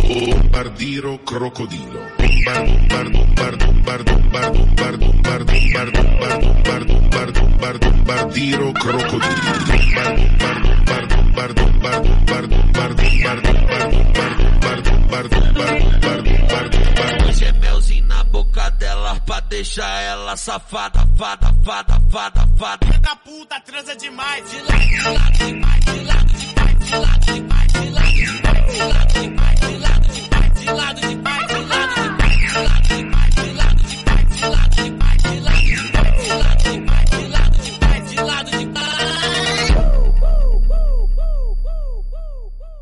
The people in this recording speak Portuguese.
Bombardiro crocodilo. Bombardiro crocodilo. Hoje é melzinho na boca dela pra deixar ela safada, fada. Filha da puta, transa demais. De lado, de lado, de lado, de lado, de lado, de lado, de lado, de lado, de lado, de lado, de lado, de lado,